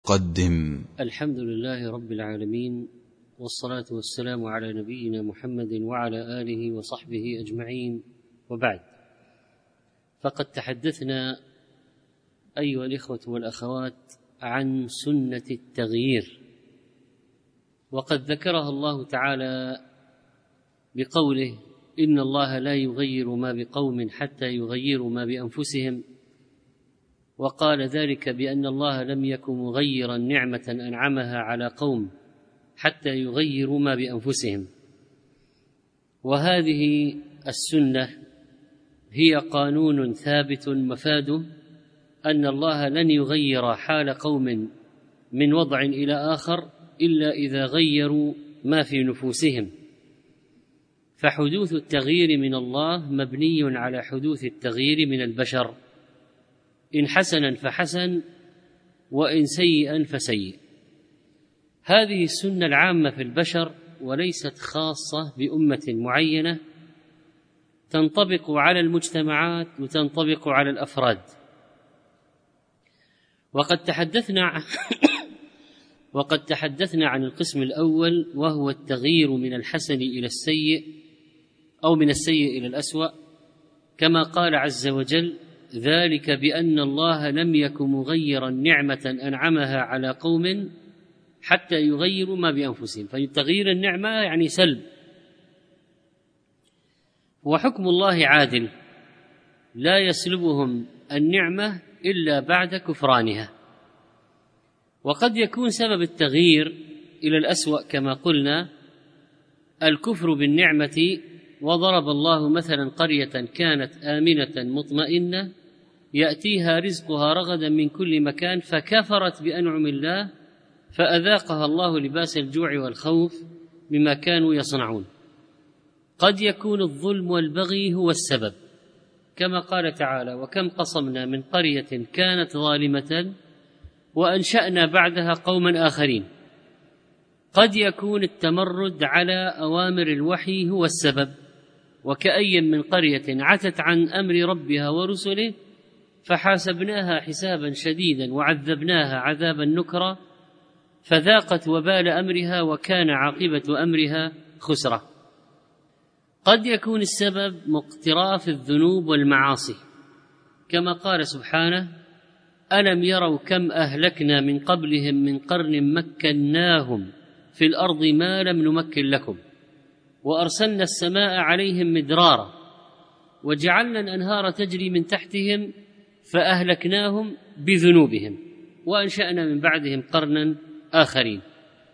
قدم. الحمد لله رب العالمين، والصلاة والسلام على نبينا محمد وعلى آله وصحبه أجمعين، وبعد. فقد تحدثنا أيها الإخوة والأخوات عن سنة التغيير، وقد ذكرها الله تعالى بقوله: إن الله لا يغير ما بقوم حتى يغيروا ما بأنفسهم، وقال ذلك بأن الله لم يكن مغيرا نعمة أنعمها على قوم حتى يغيروا ما بأنفسهم. وهذه السنة هي قانون ثابت مفاده أن الله لن يغير حال قوم من وضع إلى آخر إلا إذا غيروا ما في نفوسهم، فحدوث التغيير من الله مبني على حدوث التغيير من البشر، إن حسنا فحسن وإن سيئا فسيء. هذه السنة العامة في البشر، وليست خاصة بأمة معينة، تنطبق على المجتمعات وتنطبق على الأفراد. وقد تحدثنا عن القسم الأول، وهو التغيير من الحسن إلى السيء، أو من السيء إلى الأسوأ، كما قال عز وجل: ذلك بأن الله لم يكن مغيرا نعمة أنعمها على قوم حتى يغيروا ما بأنفسهم. فتغيير النعمة يعني سلب. وحكم الله عادل، لا يسلبهم النعمة إلا بعد كفرانها. وقد يكون سبب التغيير إلى الأسوأ كما قلنا الكفر بالنعمة. وضرب الله مثلا قرية كانت آمنة مطمئنة يأتيها رزقها رغدا من كل مكان فكفرت بأنعم الله فأذاقها الله لباس الجوع والخوف بما كانوا يصنعون. قد يكون الظلم والبغي هو السبب، كما قال تعالى: وكم قصمنا من قرية كانت ظالمة وأنشأنا بعدها قوما آخرين. قد يكون التمرد على أوامر الوحي هو السبب، وكأي من قرية عتت عن أمر ربها ورسله فحاسبناها حسابا شديدا وعذبناها عذابا نكرا فذاقت وبال أمرها وكان عاقبة أمرها خسرة. قد يكون السبب مقتراف الذنوب والمعاصي، كما قال سبحانه: ألم يروا كم أهلكنا من قبلهم من قرن مكناهم في الأرض ما لم نمكن لكم وأرسلنا السماء عليهم مدرارا وجعلنا الأنهار تجري من تحتهم فأهلكناهم بذنوبهم وأنشأنا من بعدهم قرنا آخرين.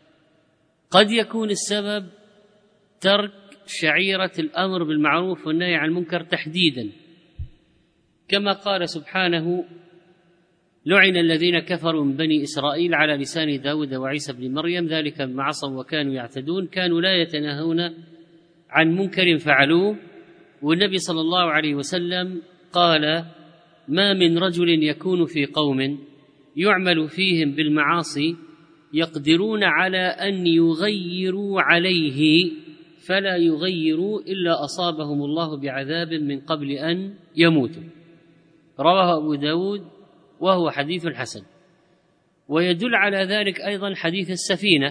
قد يكون السبب ترك شعيرة الأمر بالمعروف والنهي عن المنكر تحديدا، كما قال سبحانه: لعن الذين كفروا من بني إسرائيل على لسان داود وعيسى بن مريم ذلك بما عصوا وكانوا يعتدون كانوا لا يتناهون عن منكر فعلوه. والنبي صلى الله عليه وسلم قال: ما من رجل يكون في قوم يعمل فيهم بالمعاصي يقدرون على أن يغيروا عليه فلا يغيروا إلا أصابهم الله بعذاب من قبل أن يموتوا. رواه أبو داود وهو حديث حسن. ويدل على ذلك أيضا حديث السفينة،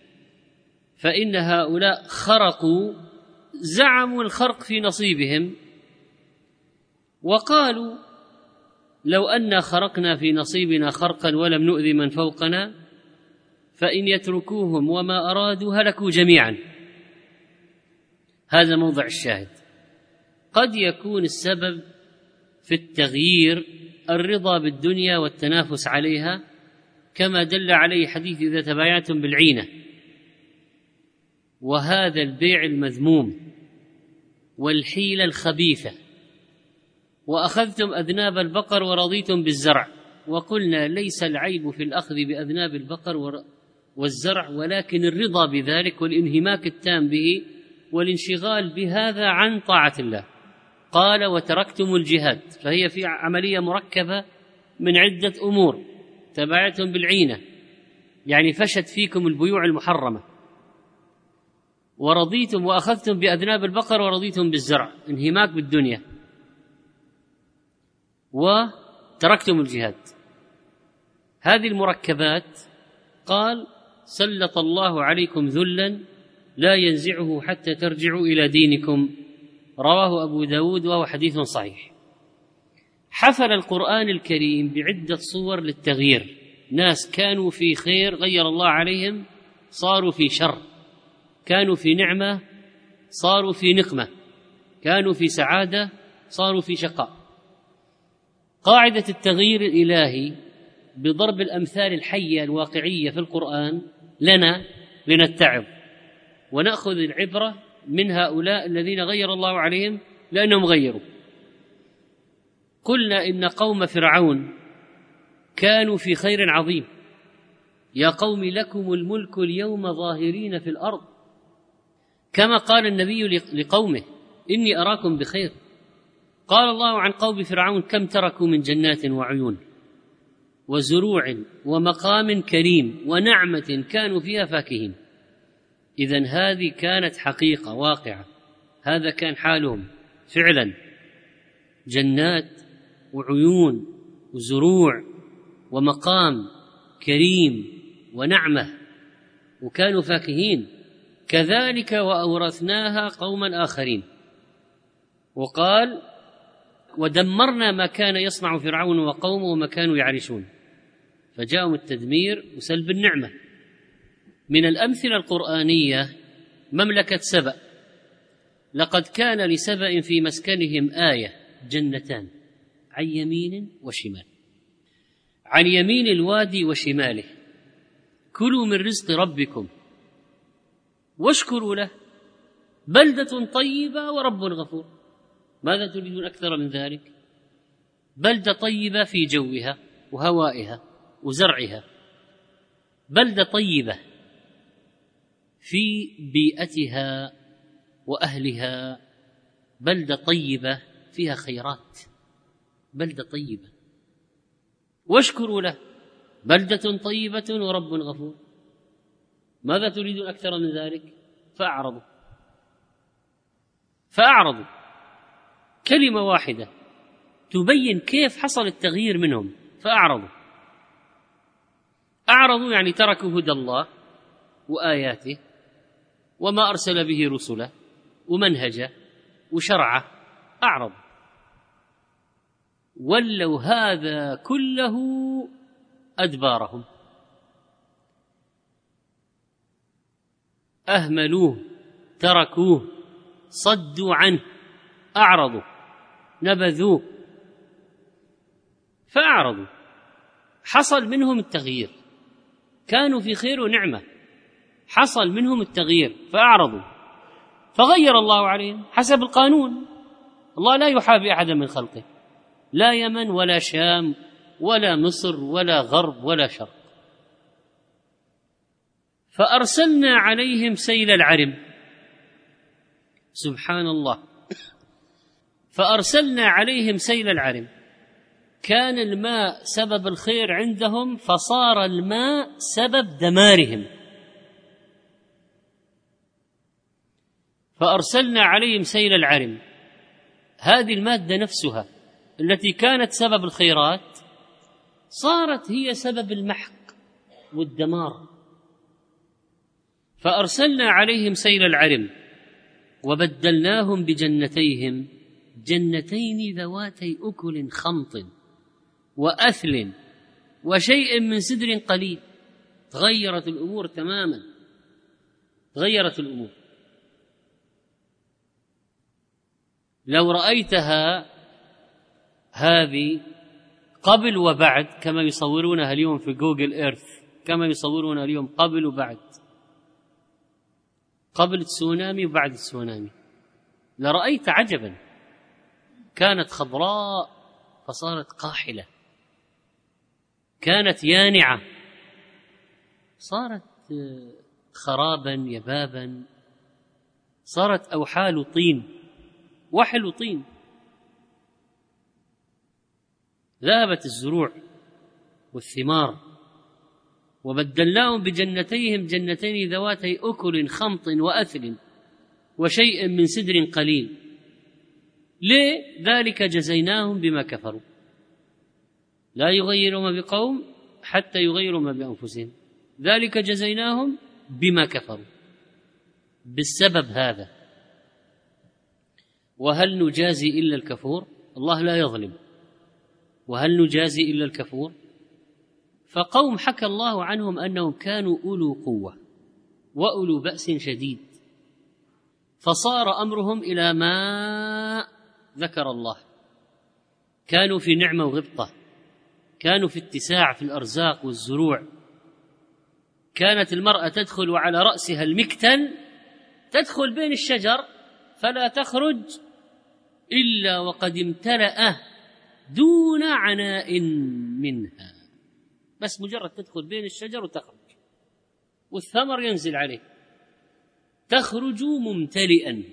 فإن هؤلاء خرقوا، زعموا الخرق في نصيبهم وقالوا: لو أنا خرقنا في نصيبنا خرقا ولم نؤذي من فوقنا فإن يتركوهم وما أرادوا هلكوا جميعا. هذا موضع الشاهد. قد يكون السبب في التغيير الرضا بالدنيا والتنافس عليها، كما دل عليه حديث: إذا تبايعتم بالعينة، وهذا البيع المذموم والحيلة الخبيثة. وأخذتم أذناب البقر ورضيتم بالزرع، وقلنا ليس العيب في الأخذ بأذناب البقر والزرع، ولكن الرضا بذلك والانهماك التام به والانشغال بهذا عن طاعة الله. قال: وتركتم الجهاد، فهي في عملية مركبة من عدة أمور. تبايعتم بالعينة يعني فشت فيكم البيوع المحرمة، ورضيتم وأخذتم بأذناب البقر ورضيتم بالزرع، انهماك بالدنيا، وتركتم الجهاد. هذه المركبات قال سلط الله عليكم ذلا لا ينزعه حتى ترجعوا إلى دينكم، رواه أبو داود وهو حديث صحيح. حفل القرآن الكريم بعدة صور للتغيير، ناس كانوا في خير غير الله عليهم صاروا في شر، كانوا في نعمة صاروا في نقمة، كانوا في سعادة صاروا في شقاء. قاعدة التغيير الإلهي بضرب الأمثال الحية الواقعية في القرآن لنا لنتعظ ونأخذ العبرة من هؤلاء الذين غير الله عليهم لأنهم غيروا. قلنا إن قوم فرعون كانوا في خير عظيم، يا قوم لكم الملك اليوم ظاهرين في الأرض، كما قال النبي لقومه إني أراكم بخير. قال الله عن قوم فرعون كم تركوا من جنات وعيون وزروع ومقام كريم ونعمة كانوا فيها فاكهين. إذن هذه كانت حقيقة واقعة، هذا كان حالهم فعلا، جنات وعيون وزروع ومقام كريم ونعمة وكانوا فاكهين. كذلك وأورثناها قوما آخرين. وقال ودمرنا ما كان يصنع فرعون وقومه وما كانوا يعرشون، فجاءهم التدمير وسلب النعمة. من الأمثلة القرآنية مملكة سبأ، لقد كان لسبأ في مسكنهم آية جنتان عن يمين وشمال، عن يمين الوادي وشماله كلوا من رزق ربكم واشكروا له بلدة طيبة ورب غفور. ماذا تريدون أكثر من ذلك؟ بلدة طيبة في جوها وهوائها وزرعها، بلدة طيبة في بيئتها وأهلها، بلدة طيبة فيها خيرات، بلدة طيبة. واشكروا له بلدة طيبة ورب غفور. ماذا تريدون أكثر من ذلك؟ فأعرضوا. كلمة واحدة تبين كيف حصل التغيير منهم. أعرضوا يعني تركوا هدى الله وآياته وما أرسل به رسله ومنهجه وشرعه، أعرضوا. ولوا هذا كله أدبارهم، أهملوه، تركوه، صدوا عنه، أعرضوا، نبذوه، فأعرضوا. حصل منهم التغيير، كانوا في خير ونعمة، حصل منهم التغيير فأعرضوا، فغير الله عليهم حسب القانون. الله لا يحابي أحدا من خلقه، لا يمن ولا شام ولا مصر ولا غرب ولا شرق. فأرسلنا عليهم سيل العرم، سبحان الله، فأرسلنا عليهم سيل العرم. كان الماء سبب الخير عندهم فصار الماء سبب دمارهم. فأرسلنا عليهم سيل العرم، هذه المادة نفسها التي كانت سبب الخيرات صارت هي سبب المحق والدمار. فأرسلنا عليهم سيل العرم وبدلناهم بجنتيهم جنتين ذواتي أكل خمط وأثل وشيء من سدر قليل. تغيرت الأمور تماما، تغيرت الأمور. لو رأيتها هذه قبل وبعد كما يصورونها اليوم في جوجل إيرث، كما يصورونها اليوم قبل وبعد، قبل التسونامي وبعد التسونامي، لرأيت عجبا. كانت خضراء فصارت قاحلة، كانت يانعة صارت خرابا يبابا، صارت أوحال طين، وحل طين. ذهبت الزروع والثمار. وبدلناهم بجنتيهم جنتين ذواتي أكل خمط وأثل وشيء من سدر قليل. ليه؟ ذلك جزيناهم بما كفروا. لا يغير ما بقوم حتى يغيروا ما بأنفسهم، ذلك جزيناهم بما كفروا، بالسبب هذا. وهل نجازي إلا الكفور؟ الله لا يظلم. وهل نجازي إلا الكفور؟ فقوم حكى الله عنهم أنهم كانوا أولو قوة وأولو بأس شديد، فصار أمرهم إلى ما ذكر الله. كانوا في نعمة وغبطة، كانوا في اتساع في الأرزاق والزروع. كانت المرأة تدخل وعلى رأسها المكتل، تدخل بين الشجر فلا تخرج إلا وقد امتلأ دون عناء منها، بس مجرد تدخل بين الشجر وتخرج والثمر ينزل عليه، تخرج ممتلئا.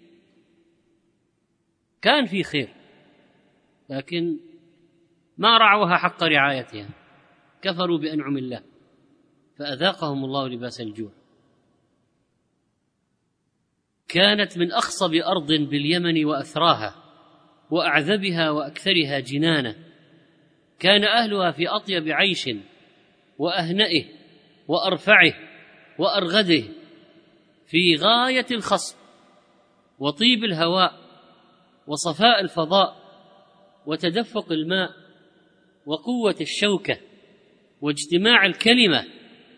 كان في خير، لكن ما رعوها حق رعايتها، كفروا بأنعم الله فأذاقهم الله لباس الجوع. كانت من أخصب أرض باليمن وأثراها وأعذبها وأكثرها جنانا، كان أهلها في أطيب عيش وأهنئه وأرفعه وأرغده، في غاية الخصب وطيب الهواء وصفاء الفضاء وتدفق الماء وقوة الشوكة واجتماع الكلمة.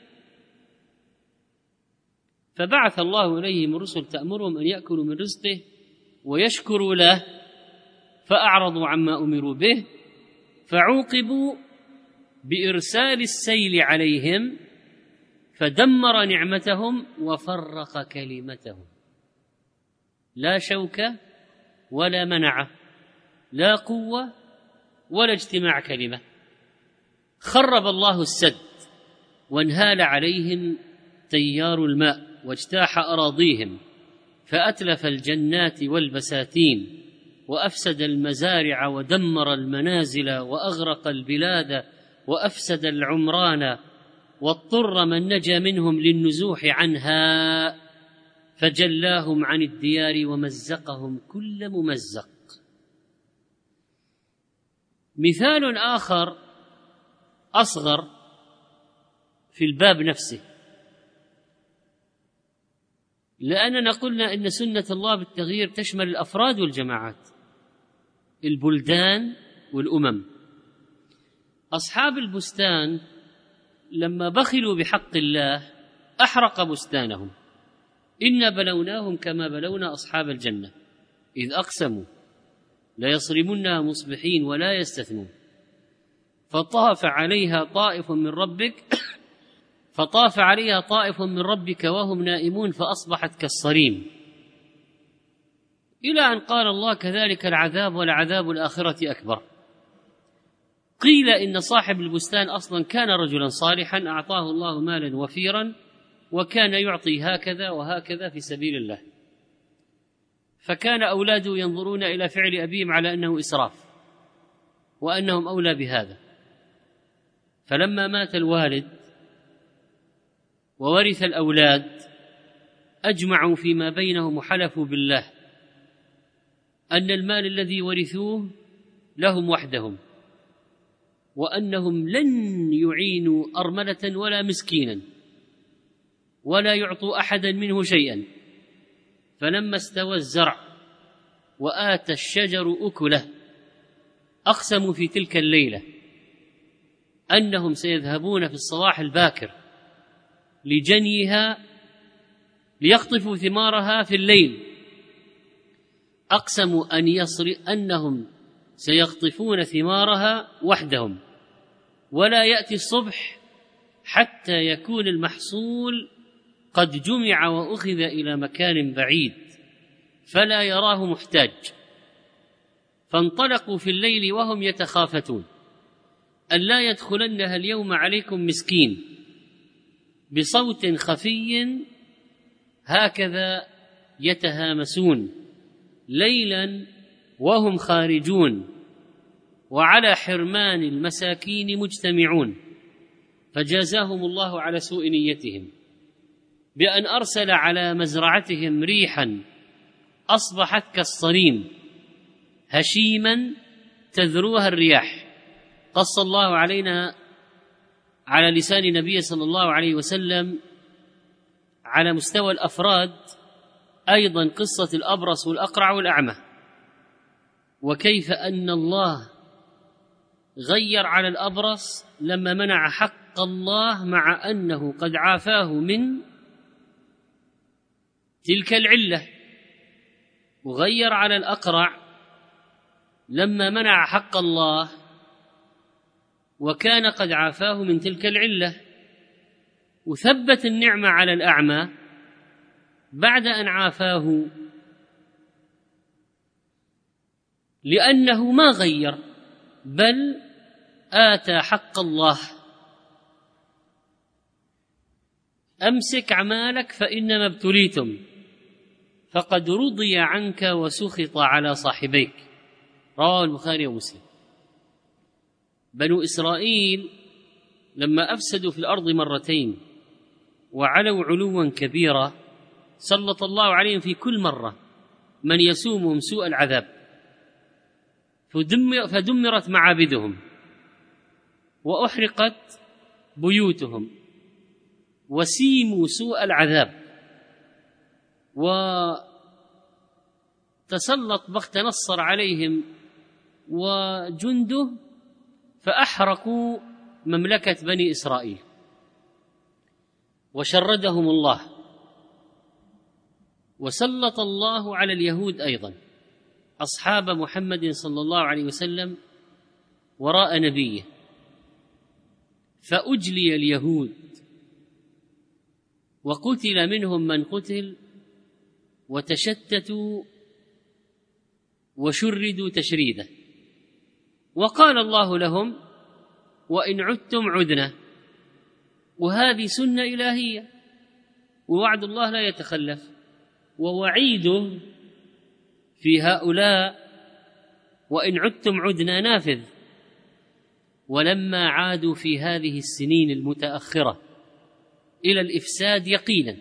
فبعث الله إليهم الرسل تأمرهم أن يأكلوا من رزقه ويشكروا له، فأعرضوا عما أمروا به، فعوقبوا بإرسال السيل عليهم فدمر نعمتهم وفرق كلمتهم. لا شوكة ولا منعة، لا قوة ولا اجتماع كلمة. خرب الله السد وانهال عليهم تيار الماء واجتاح أراضيهم، فأتلف الجنات والبساتين وأفسد المزارع ودمر المنازل وأغرق البلاد وأفسد العمران، واضطر من نجا منهم للنزوح عنها، فجلاهم عن الديار ومزقهم كل ممزق. مثال آخر أصغر في الباب نفسه، لأننا قلنا إن سنة الله بالتغيير تشمل الأفراد والجماعات، البلدان والأمم. أصحاب البستان لما بخلوا بحق الله أحرق بستانهم. إنا بلوناهم كما بلونا أصحاب الجنة إذ أقسموا ليصرمنها مصبحين ولا يستثنون، فطاف عليها طائف من ربك وهم نائمون فأصبحت كالصريم، إلى أن قال الله كذلك العذاب ولعذاب الآخرة أكبر. قيل إن صاحب البستان أصلا كان رجلا صالحا أعطاه الله مالا وفيرا، وكان يعطي هكذا وهكذا في سبيل الله، فكان أولاده ينظرون إلى فعل أبيهم على أنه إسراف وأنهم أولى بهذا. فلما مات الوالد وورث الأولاد أجمعوا فيما بينهم وحلفوا بالله أن المال الذي ورثوه لهم وحدهم، وأنهم لن يعينوا أرملة ولا مسكينا ولا يعطوا أحدا منه شيئا. فلما استوى الزرع وآتى الشجر أكله أقسموا في تلك الليلة أنهم سيذهبون في الصباح الباكر لجنيها ليقطفوا ثمارها في الليل. أقسموا أنهم سيقطفون ثمارها وحدهم، ولا يأتي الصبح حتى يكون المحصول قد جمع وأخذ إلى مكان بعيد فلا يراه محتاج. فانطلقوا في الليل وهم يتخافتون ألا يدخلنها اليوم عليكم مسكين، بصوت خفي هكذا يتهامسون ليلا وهم خارجون، وعلى حرمان المساكين مجتمعون. فجازاهم الله على سوء نيتهم بأن أرسل على مزرعتهم ريحا أصبحت كالصريم هشيما تذروها الرياح. قص الله علينا على لسان النبي صلى الله عليه وسلم على مستوى الأفراد أيضا قصة الأبرص والأقرع والأعمى، وكيف أن الله غير على الأبرص لما منع حق الله مع أنه قد عافاه من تلك العلة، وغير على الأقرع لما منع حق الله وكان قد عافاه من تلك العلة، وثبت النعمة على الأعمى بعد أن عافاه لأنه ما غير بل آتى حق الله. أمسك أعمالك فإنما ابتليتم فقد رضي عنك وسخط على صاحبيك، رواه البخاري ومسلم. بنو إسرائيل لما أفسدوا في الأرض مرتين وعلوا علوا كبيرا سلط الله عليهم في كل مرة من يسومهم سوء العذاب، فدمرت معابدهم وأحرقت بيوتهم وسيموا سوء العذاب، وتسلط بخت نصر عليهم وجنده فأحرقوا مملكة بني إسرائيل وشردهم الله. وسلط الله على اليهود أيضا أصحاب محمد صلى الله عليه وسلم وراء نبيه، فأجلي اليهود وقتل منهم من قتل وتشتتوا وشردوا تشريدا، وقال الله لهم وإن عدتم عدنا، وهذه سنة إلهية ووعد الله لا يتخلف، ووعيده في هؤلاء وإن عدتم عدنا نافذ. ولما عادوا في هذه السنين المتأخرة إلى الإفساد يقينا،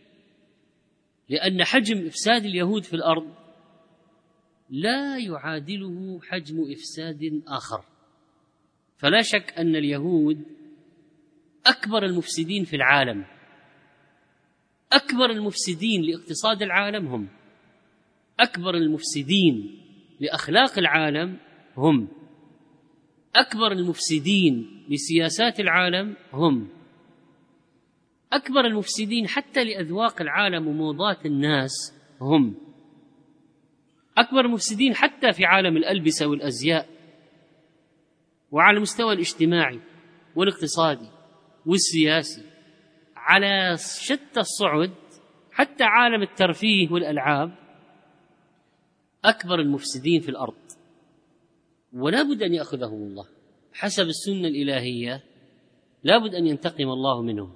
لأن حجم إفساد اليهود في الأرض لا يعادله حجم إفساد آخر، فلا شك أن اليهود أكبر المفسدين في العالم، أكبر المفسدين لاقتصاد العالم هم، أكبر المفسدين لأخلاق العالم هم، أكبر المفسدين لسياسات العالم هم، أكبر المفسدين حتى لأذواق العالم وموضات الناس هم، أكبر المفسدين حتى في عالم الألبسة والأزياء وعلى المستوى الاجتماعي والاقتصادي والسياسي على شتى الصعد، حتى عالم الترفيه والألعاب أكبر المفسدين في الأرض، ولا بد أن يأخذهم الله حسب السنة الإلهية، لا بد أن ينتقم الله منهم،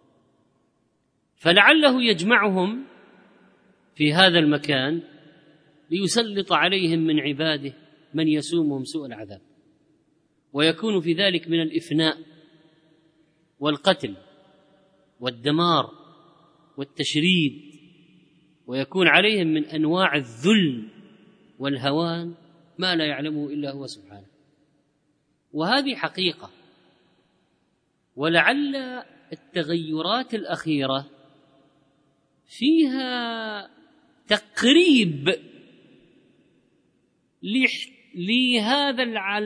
فلعله يجمعهم في هذا المكان ليسلط عليهم من عباده من يسومهم سوء العذاب، ويكون في ذلك من الإفناء والقتل والدمار والتشريد، ويكون عليهم من أنواع الذل والهوان ما لا يعلمه إلا هو سبحانه. وهذه حقيقة، ولعل التغيرات الأخيرة فيها تقريب لهذا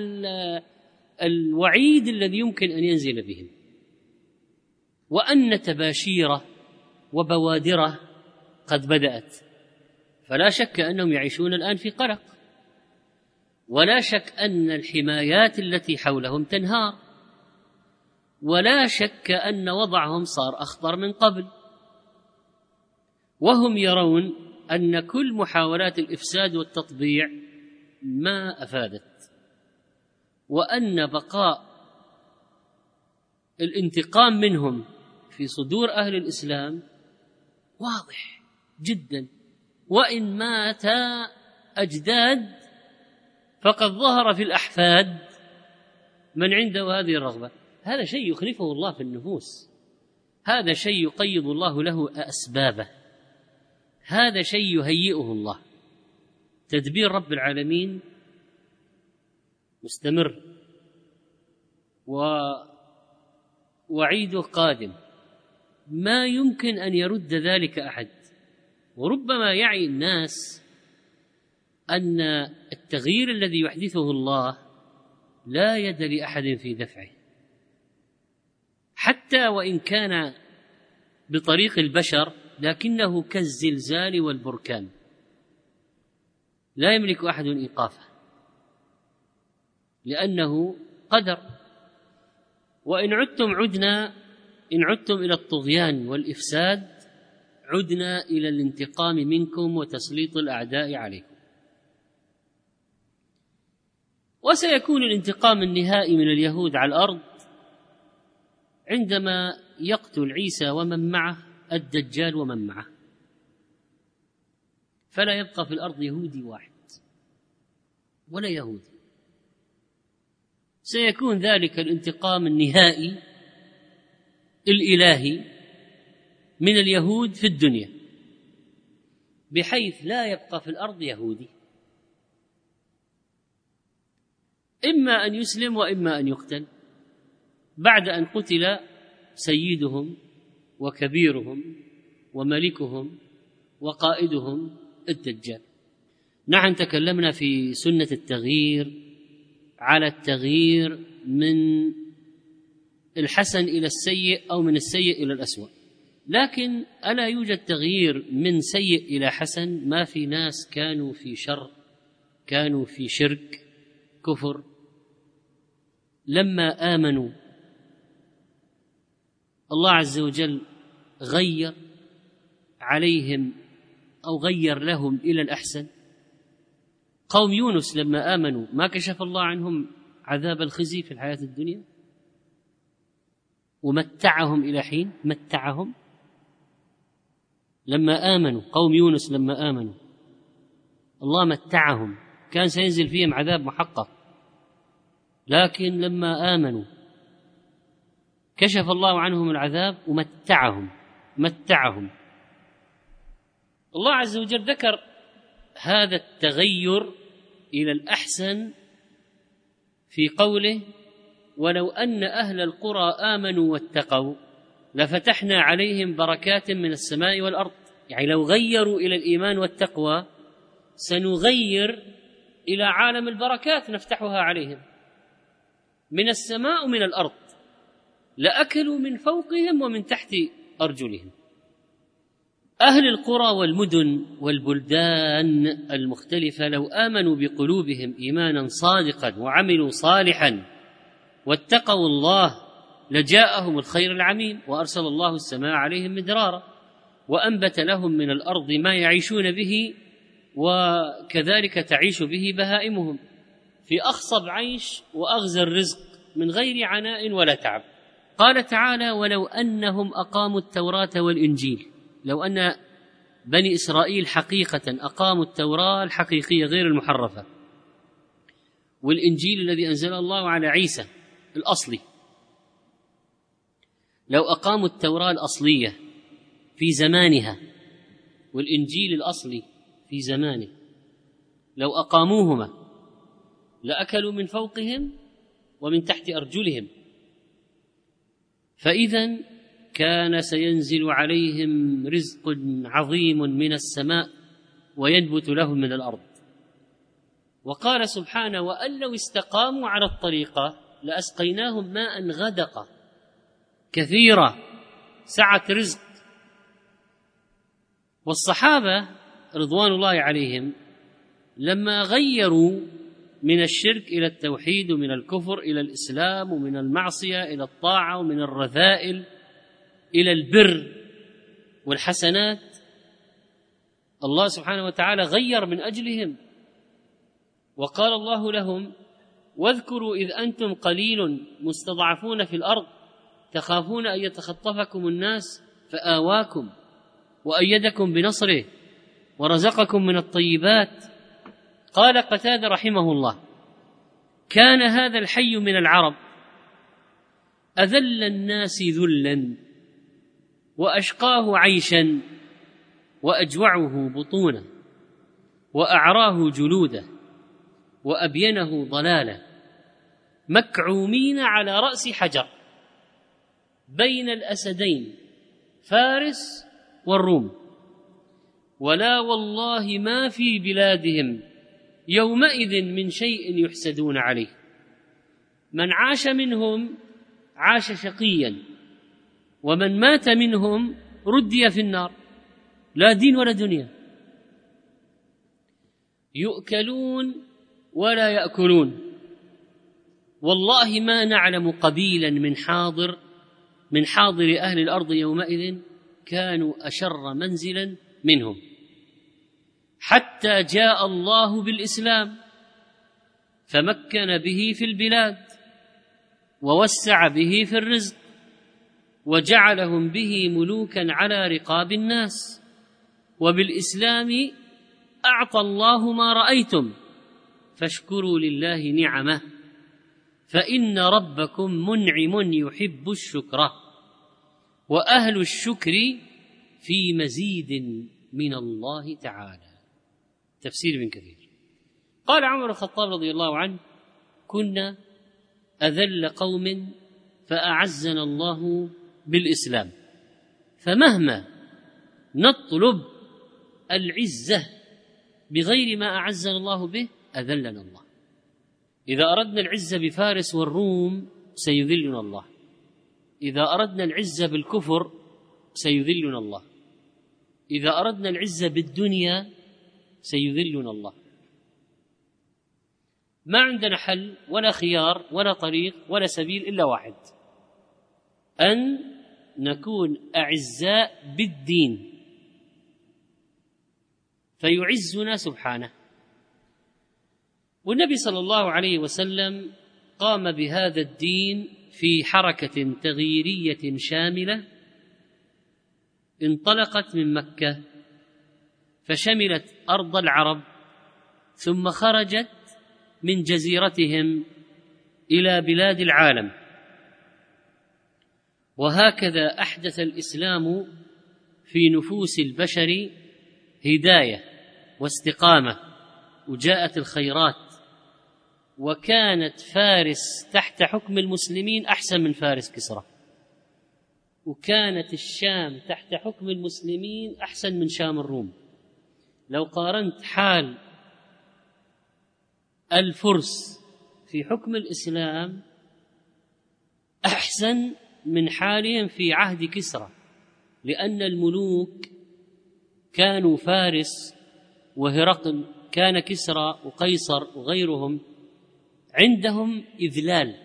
الوعيد الذي يمكن أن ينزل بهم، وأن تباشيره وبوادره قد بدأت، فلا شك أنهم يعيشون الآن في قلق، ولا شك أن الحمايات التي حولهم تنهار، ولا شك أن وضعهم صار أخطر من قبل، وهم يرون أن كل محاولات الإفساد والتطبيع ما أفادت، وأن بقاء الانتقام منهم في صدور أهل الإسلام واضح جدا، وإن مات أجداد فقد ظهر في الأحفاد من عنده هذه الرغبة. هذا شيء يخلفه الله في النفوس، هذا شيء يقيض الله له أسبابه، هذا شيء يهيئه الله. تدبير رب العالمين مستمر، وعيده قادم، ما يمكن أن يرد ذلك أحد. وربما يعي الناس أن التغيير الذي يحدثه الله لا يد لأحد في دفعه، حتى وإن كان بطريق البشر، لكنه كالزلزال والبركان لا يملك أحد إيقافه، لأنه قدر. وإن عدتم عدنا، إن عدتم إلى الطغيان والإفساد عدنا إلى الانتقام منكم وتسليط الأعداء عليكم. وسيكون الانتقام النهائي من اليهود على الأرض عندما يقتل عيسى ومن معه الدجال ومن معه، فلا يبقى في الأرض يهودي واحد ولا يهودي. سيكون ذلك الانتقام النهائي الإلهي من اليهود في الدنيا، بحيث لا يبقى في الأرض يهودي، إما أن يسلم وإما أن يقتل بعد أن قتل سيدهم وكبيرهم وملكهم وقائدهم الدجال. نحن تكلمنا في سنة التغيير على التغيير من الحسن إلى السيء أو من السيء إلى الأسوأ، لكن ألا يوجد تغيير من سيء إلى حسن؟ ما في ناس كانوا في شر، كانوا في شرك كفر، لما آمنوا الله عز وجل غير عليهم أو غير لهم إلى الأحسن. قوم يونس لما آمنوا ما كشف الله عنهم عذاب الخزي في الحياة الدنيا ومتعهم إلى حين، متعهم لما آمنوا. قوم يونس لما آمنوا الله متعهم، كان سينزل فيهم عذاب محقق، لكن لما آمنوا كشف الله عنهم العذاب ومتعهم. الله عز وجل ذكر هذا التغير إلى الأحسن في قوله: ولو أن أهل القرى آمنوا واتقوا لفتحنا عليهم بركات من السماء والأرض. يعني لو غيروا إلى الإيمان والتقوى سنغير إلى عالم البركات نفتحها عليهم من السماء ومن الأرض، لأكلوا من فوقهم ومن تحت أرجلهم. أهل القرى والمدن والبلدان المختلفة لو آمنوا بقلوبهم إيمانا صادقا وعملوا صالحا واتقوا الله لجاءهم الخير العميم، وأرسل الله السماء عليهم مدرارا وأنبت لهم من الأرض ما يعيشون به وكذلك تعيش به بهائمهم في أخصب عيش وأغزى الرزق من غير عناء ولا تعب. قال تعالى: ولو أنهم أقاموا التوراة والإنجيل. لو أن بني إسرائيل حقيقة أقاموا التوراة الحقيقية غير المحرفة والإنجيل الذي أنزل الله على عيسى الأصلي، لو أقاموا التوراة الأصلية في زمانها والإنجيل الأصلي في زمانه، لو أقاموهما لأكلوا من فوقهم ومن تحت أرجلهم، فإذن كان سينزل عليهم رزق عظيم من السماء وينبت لهم من الأرض. وقال سبحانه: وأن لو استقاموا على الطريقة لأسقيناهم ماء غدقا كثيرا سعة رزق. والصحابة رضوان الله عليهم لما غيروا من الشرك إلى التوحيد ومن الكفر إلى الإسلام ومن المعصية إلى الطاعة ومن الرذائل إلى البر والحسنات، الله سبحانه وتعالى غير من أجلهم، وقال الله لهم: واذكروا إذ أنتم قليل مستضعفون في الأرض تخافون أن يتخطفكم الناس فآواكم وأيدكم بنصره ورزقكم من الطيبات. قال قتادة رحمه الله: كان هذا الحي من العرب أذل الناس ذلا وأشقاه عيشا وأجوعه بطونا وأعراه جلودا وأبينه ضلالا، مكعومين على رأس حجر. بين الأسدين فارس والروم، ولا والله ما في بلادهم يومئذ من شيء يحسدون عليه. من عاش منهم عاش شقيا، ومن مات منهم ردي في النار، لا دين ولا دنيا. يؤكلون ولا يأكلون، والله ما نعلم قبيلا من حاضر أهل الأرض يومئذ كانوا أشر منزلا منهم، حتى جاء الله بالإسلام فمكن به في البلاد ووسع به في الرزق وجعلهم به ملوكا على رقاب الناس، وبالإسلام أعطى الله ما رأيتم فاشكروا لله نعمه، فإن ربكم منعم يحب الشكر، وأهل الشكر في مزيد من الله تعالى. تفسير ابن كثير. قال عمر الخطاب رضي الله عنه: كنا أذل قوم فأعزنا الله بالإسلام، فمهما نطلب العزة بغير ما أعزنا الله به أذلنا الله. إذا أردنا العزة بفارس والروم سيذلنا الله، إذا أردنا العزة بالكفر سيذلنا الله، إذا أردنا العزة بالدنيا سيذلنا الله. ما عندنا حل ولا خيار ولا طريق ولا سبيل إلا واحد: أن نكون أعزاء بالدين فيعزنا سبحانه. والنبي صلى الله عليه وسلم قام بهذا الدين في حركة تغييرية شاملة انطلقت من مكة فشملت أرض العرب، ثم خرجت من جزيرتهم إلى بلاد العالم. وهكذا أحدث الإسلام في نفوس البشر هداية واستقامة، وجاءت الخيرات، وكانت فارس تحت حكم المسلمين أحسن من فارس كسرى، وكانت الشام تحت حكم المسلمين أحسن من شام الروم. لو قارنت حال الفرس في حكم الإسلام أحسن من حالهم في عهد كسرى، لأن الملوك كانوا فارس وهرقل، كان كسرى وقيصر وغيرهم عندهم إذلال،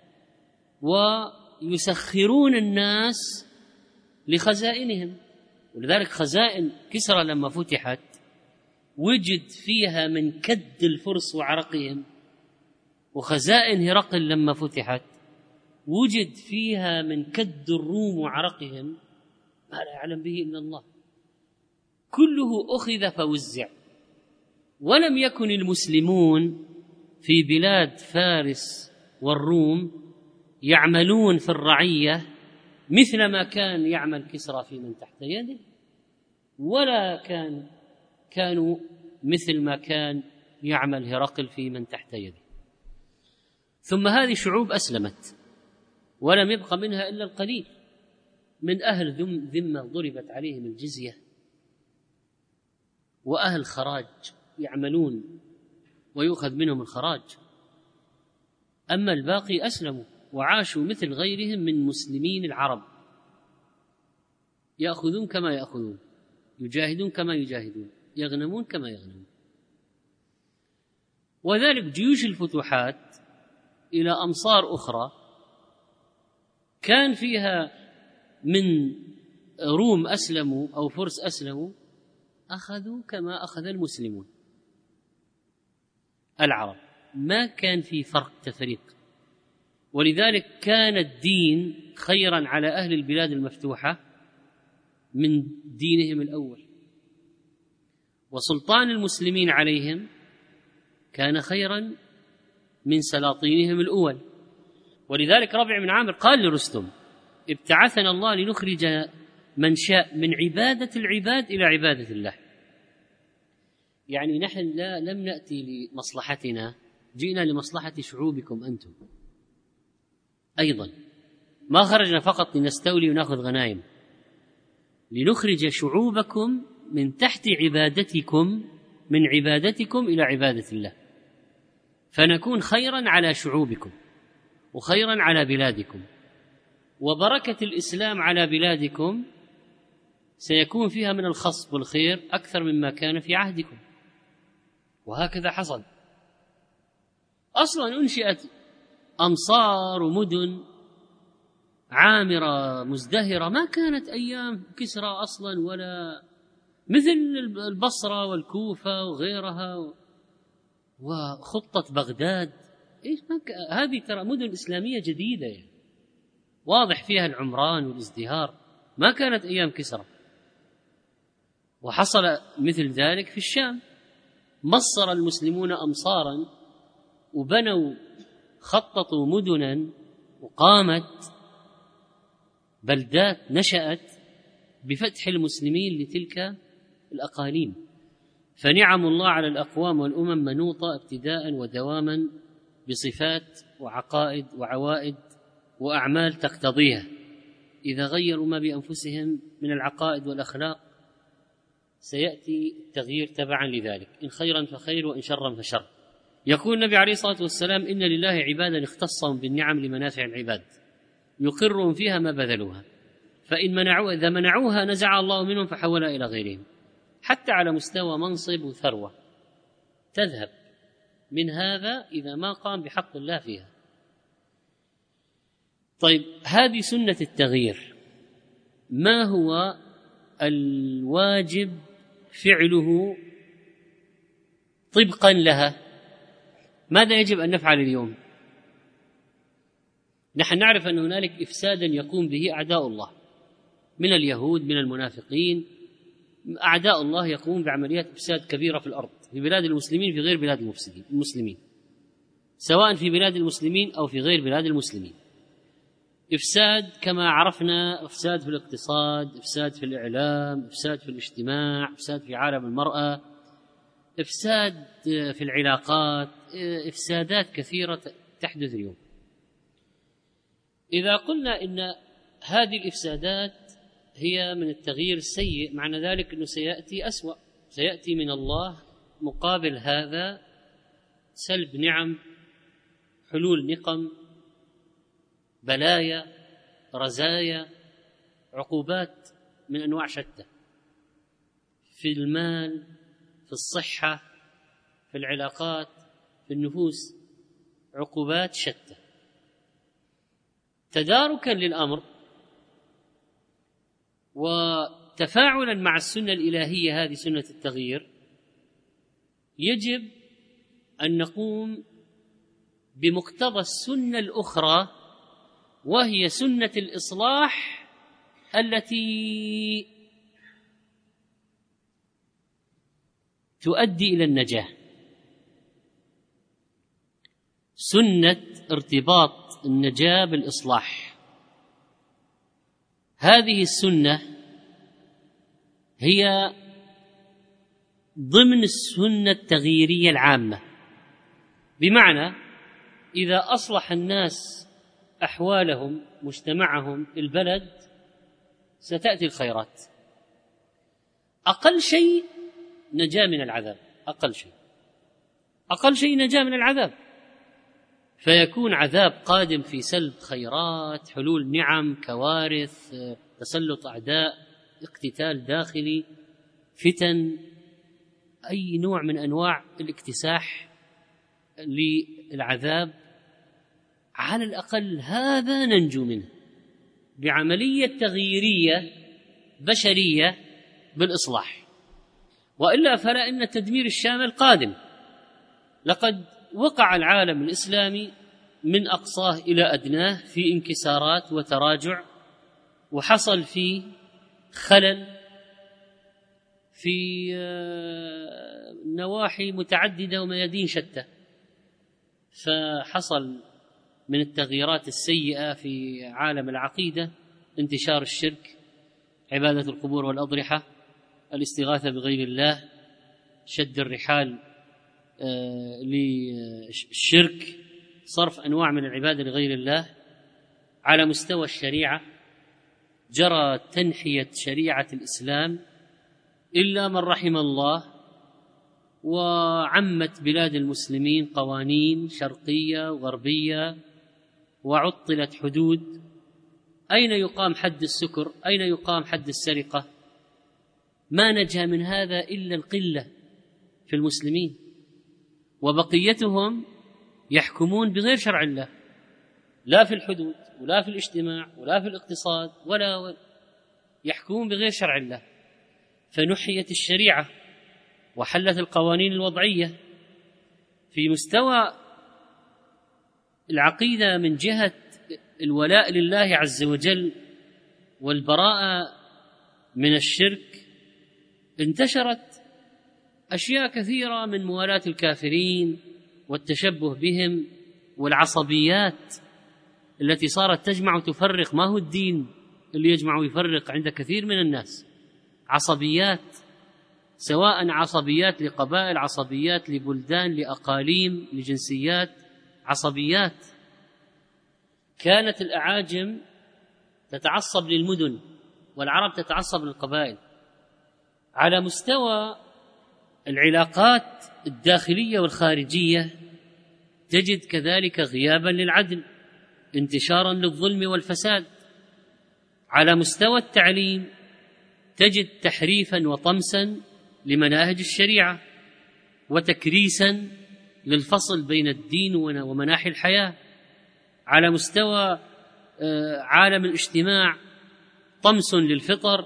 ويسخرون الناس لخزائنهم. ولذلك خزائن كسرى لما فتحت وجد فيها من كد الفرس وعرقهم، وخزائن هرقل لما فتحت وجد فيها من كد الروم وعرقهم ما لا يعلم به إلا الله. كله أخذ فوزع، ولم يكن المسلمون في بلاد فارس والروم يعملون في الرعية مثل ما كان يعمل كسرى في من تحت يده، ولا كانوا مثل ما كان يعمل هرقل في من تحت يده. ثم هذه شعوب أسلمت ولم يبق منها إلا القليل من أهل ذمة ضربت عليهم الجزية، وأهل خراج يعملون ويؤخذ منهم الخراج. أما الباقي أسلموا وعاشوا مثل غيرهم من مسلمين العرب، يأخذون كما يأخذون، يجاهدون كما يجاهدون، يغنمون كما يغنمون. وذلك جيوش الفتوحات إلى أمصار أخرى كان فيها من روم أسلموا أو فرس أسلموا أخذوا كما أخذ المسلمون العرب، ما كان في فرق تفريق. ولذلك كان الدين خيرا على أهل البلاد المفتوحة من دينهم الأول، وسلطان المسلمين عليهم كان خيرا من سلاطينهم الأول. ولذلك ربيع بن عامر قال لرستم: ابتعثنا الله لنخرج من شاء من عبادة العباد إلى عبادة الله. يعني نحن لم نأتي لمصلحتنا، جئنا لمصلحة شعوبكم أنتم أيضا. ما خرجنا فقط لنستولي ونأخذ غنائم، لنخرج شعوبكم من تحت عبادتكم، من عبادتكم إلى عبادة الله، فنكون خيرا على شعوبكم وخيرا على بلادكم، وبركة الإسلام على بلادكم سيكون فيها من الخصب والخير أكثر مما كان في عهدكم. وهكذا حصل. أصلا أنشئت أمصار ومدن عامرة مزدهرة، ما كانت أيام كسرى أصلا، ولا مثل البصرة والكوفة وغيرها وخطة بغداد. هذه ترى مدن إسلامية جديدة يعني، واضح فيها العمران والازدهار، ما كانت أيام كسرى. وحصل مثل ذلك في الشام، مصر المسلمون أمصارا وبنوا، خططوا مدنا وقامت بلدات نشأت بفتح المسلمين لتلك الأقاليم. فنعم الله على الأقوام والأمم منوطة ابتداء ودواما بصفات وعقائد وعوائد وأعمال تقتضيها. إذا غيروا ما بأنفسهم من العقائد والأخلاق سيأتي التغيير تبعا لذلك، إن خيرا فخير وإن شرا فشر. يقول النبي عليه الصلاة والسلام: إن لله عبادا اختصهم بالنعم لمنافع العباد يقرهم فيها ما بذلوها، فإن إذا منعوها نزع الله منهم فحولها إلى غيرهم، حتى على مستوى منصب وثروة تذهب من هذا إذا ما قام بحق الله فيها. طيب، هذه سنة التغيير. ما هو الواجب فعله طبقا لها؟ ماذا يجب أن نفعل اليوم؟ نحن نعرف أن هنالك إفسادا يقوم به أعداء الله من اليهود، من المنافقين. أعداء الله يقوم بعمليات إفساد كبيرة في الأرض، في بلاد المسلمين في غير بلاد المسلمين، سواء في بلاد المسلمين أو في غير بلاد المسلمين. إفساد كما عرفنا: إفساد في الاقتصاد، إفساد في الإعلام، إفساد في الاجتماع، إفساد في عالم المرأة، إفساد في العلاقات، إفسادات كثيرة تحدث اليوم. إذا قلنا إن هذه الإفسادات هي من التغيير السيء، معنى ذلك أنه سيأتي أسوأ، سيأتي من الله مقابل هذا سلب نعم، حلول نقم، بلايا، رزايا، عقوبات من أنواع شتى، في المال، في الصحة، في العلاقات، في النفوس، عقوبات شتى. تداركا للأمر وتفاعلا مع السنة الإلهية، هذه سنة التغيير، يجب أن نقوم بمقتضى السنة الأخرى، وهي سنة الإصلاح التي تؤدي إلى النجاة، سنة ارتباط النجاة بالإصلاح. هذه السنة هي ضمن السنة التغييرية العامة، بمعنى إذا أصلح الناس أحوالهم، مجتمعهم، البلد، ستأتي الخيرات. أقل شيء نجاة من العذاب، أقل شيء نجاة من العذاب، فيكون عذاب قادم في سلب خيرات، حلول نعم، كوارث، تسلط أعداء، اقتتال داخلي، فتن، أي نوع من أنواع الاكتساح للعذاب. على الأقل هذا ننجو منه بعملية تغييرية بشرية بالإصلاح، وإلا فلا إن التدمير الشامل قادم. لقد وقع العالم الإسلامي من أقصاه إلى أدناه في انكسارات وتراجع، وحصل فيه خلل في نواحي متعددة وميادين شتى. فحصل من التغييرات السيئة في عالم العقيدة انتشار الشرك، عبادة القبور والأضرحة، الاستغاثة بغير الله، شد الرحال للشرك، صرف أنواع من العبادة لغير الله، على مستوى الشريعة جرى تنحية شريعة الإسلام إلا من رحم الله، وعمت بلاد المسلمين قوانين شرقية وغربية وعطلت حدود. أين يقام حد السكر؟ أين يقام حد السرقة؟ ما نجا من هذا إلا القلة في المسلمين، وبقيتهم يحكمون بغير شرع الله، لا في الحدود ولا في الاجتماع ولا في الاقتصاد ولا يحكمون بغير شرع الله. فنحيت الشريعة وحلت القوانين الوضعية. في مستوى العقيدة من جهة الولاء لله عز وجل والبراءة من الشرك انتشرت أشياء كثيرة من موالاة الكافرين والتشبه بهم والعصبيات التي صارت تجمع وتفرق. ما هو الدين اللي يجمع ويفرق عند كثير من الناس؟ عصبيات، سواء عصبيات لقبائل، عصبيات لبلدان، لأقاليم، لجنسيات، عصبيات. كانت الأعاجم تتعصب للمدن والعرب تتعصب للقبائل. على مستوى العلاقات الداخلية والخارجية تجد كذلك غيابا للعدل، انتشارا للظلم والفساد. على مستوى التعليم تجد تحريفا وطمسا لمناهج الشريعة وتكريسا للفصل بين الدين ومناحي الحياة. على مستوى عالم الاجتماع طمس للفطر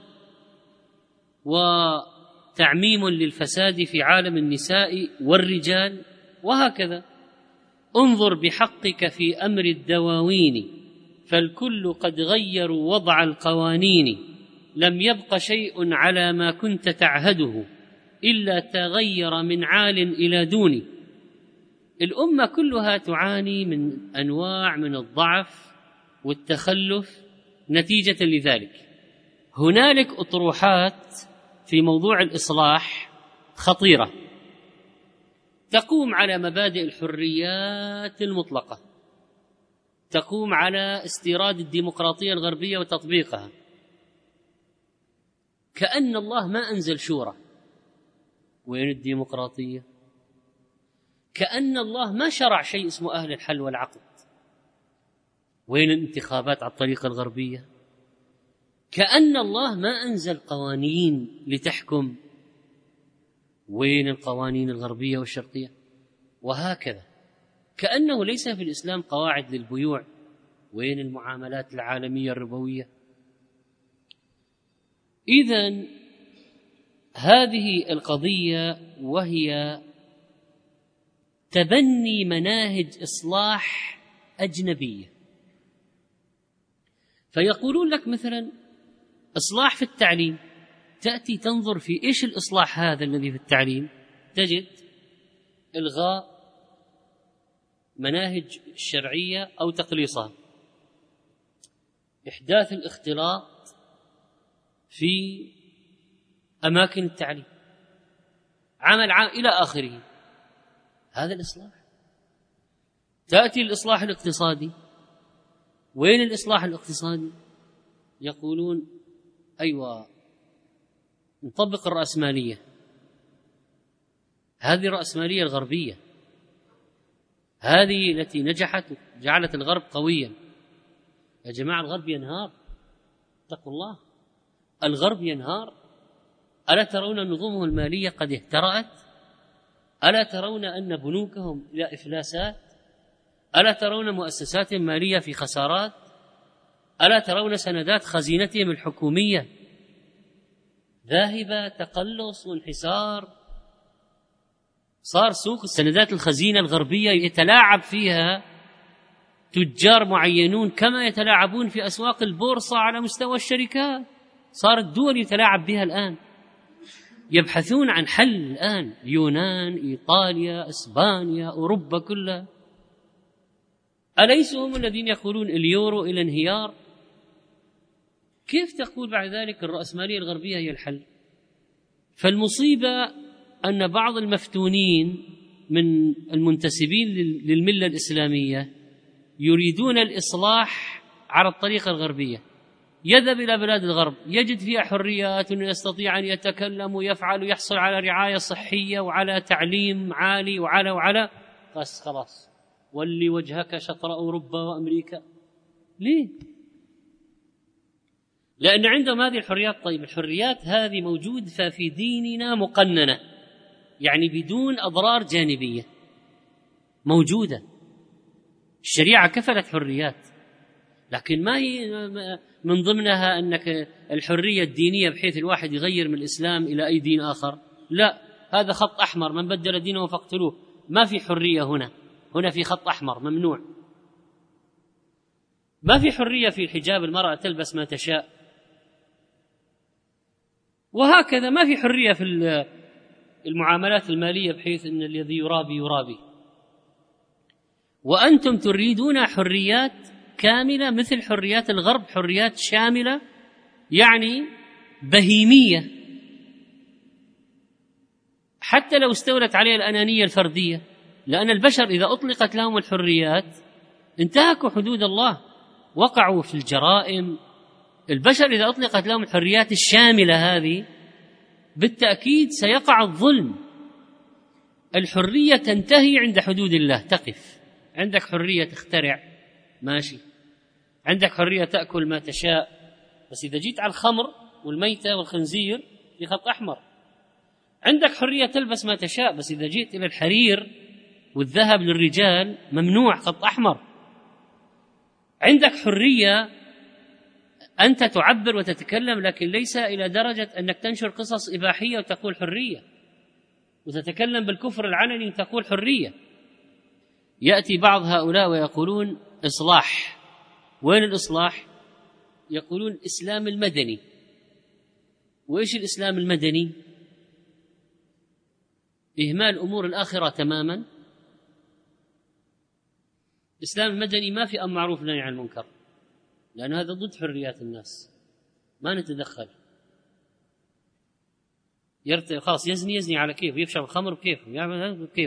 وتعميم للفساد في عالم النساء والرجال، وهكذا. انظر بحقك في أمر الدواوين، فالكل قد غيروا وضع القوانين، لم يبق شيء على ما كنت تعهده إلا تغير من عال إلى دون. الأمة كلها تعاني من أنواع من الضعف والتخلف نتيجة لذلك. هنالك أطروحات في موضوع الإصلاح خطيرة تقوم على مبادئ الحريات المطلقة، تقوم على استيراد الديمقراطية الغربية وتطبيقها، كأن الله ما أنزل شورى. وين الديمقراطية؟ كأن الله ما شرع شيء اسمه أهل الحل والعقد. وين الانتخابات على الطريقة الغربية؟ كأن الله ما أنزل قوانين لتحكم. وين القوانين الغربية والشرقية؟ وهكذا. كأنه ليس في الإسلام قواعد للبيوع. وين المعاملات العالمية الربوية؟ إذن هذه القضية، وهي تبني مناهج إصلاح أجنبية. فيقولون لك مثلا إصلاح في التعليم، تأتي تنظر في إيش الإصلاح هذا الذي في التعليم، تجد إلغاء مناهج الشرعية أو تقليصها، إحداث الاختلاط في أماكن التعليم، عمل إلى آخره. هذا الإصلاح. تأتي الإصلاح الاقتصادي. وين الإصلاح الاقتصادي؟ يقولون أيوة نطبق الرأسمالية. هذه الرأسمالية الغربية، هذه التي نجحت جعلت الغرب قويا. يا جماعة الغرب ينهار، اتقوا الله، الغرب ينهار. ألا ترون نظامهم المالية قد اهترأت؟ ألا ترون أن بنوكهم إلى إفلاسات؟ ألا ترون مؤسسات مالية في خسارات؟ ألا ترون سندات خزينتهم الحكومية ذاهبة، تقلص وانحسار؟ صار سوق السندات الخزينة الغربية يتلاعب فيها تجار معينون كما يتلاعبون في أسواق البورصة على مستوى الشركات. صارت دول يتلاعب بها الآن، يبحثون عن حل الآن. اليونان، إيطاليا، إسبانيا، أوروبا كلها. أليسوا هم الذين يقولون اليورو إلى انهيار؟ كيف تقول بعد ذلك الرأسمالية الغربية هي الحل؟ فالمصيبة أن بعض المفتونين من المنتسبين للملة الإسلامية يريدون الإصلاح على الطريقة الغربية، يذهب إلى بلاد الغرب يجد فيها حريات، أنه يستطيع أن يتكلم ويفعل ويحصل على رعاية صحية وعلى تعليم عالي وعلى بس خلاص ولي وجهك شطر أوروبا وأمريكا. ليه؟ لأن عندهم هذه الحريات. طيب الحريات هذه موجودة في ديننا مقننة، يعني بدون أضرار جانبية موجودة. الشريعة كفلت حريات، لكن ما هي من ضمنها أنك الحرية الدينية بحيث الواحد يغير من الإسلام إلى أي دين آخر. لا، هذا خط أحمر، من بدل دينه فاقتلوه. ما في حرية هنا في خط أحمر ممنوع. ما في حرية في الحجاب، المرأة تلبس ما تشاء، وهكذا ما في حرية في المعاملات المالية بحيث أن الذي يرابي. وأنتم تريدون حريات كاملة مثل حريات الغرب، حريات شاملة يعني بهيمية، حتى لو استولت عليها الأنانية الفردية، لأن البشر إذا أطلقت لهم الحريات انتهكوا حدود الله، وقعوا في الجرائم. البشر إذا أطلقت لهم الحريات الشاملة هذه بالتأكيد سيقع الظلم. الحرية تنتهي عند حدود الله، تقف. عندك حرية تخترع، ماشي، عندك حرية تأكل ما تشاء، بس إذا جيت على الخمر والميتة والخنزير في خط أحمر. عندك حرية تلبس ما تشاء، بس إذا جيت إلى الحرير والذهب للرجال ممنوع، خط أحمر. عندك حرية أنت تعبر وتتكلم، لكن ليس إلى درجة أنك تنشر قصص إباحية وتقول حرية، وتتكلم بالكفر العلني وتقول حرية. يأتي بعض هؤلاء ويقولون إصلاح. وين الإصلاح؟ يقولون الإسلام المدني. وإيش الإسلام المدني؟ إهمال أمور الآخرة تماما. الإسلام المدني ما في أمر معروف نهي عن المنكر، لأن هذا ضد حريات الناس، ما نتدخل. خلاص يزني على كيف، يشرب الخمر بكيف، يعمل هذا بكيف.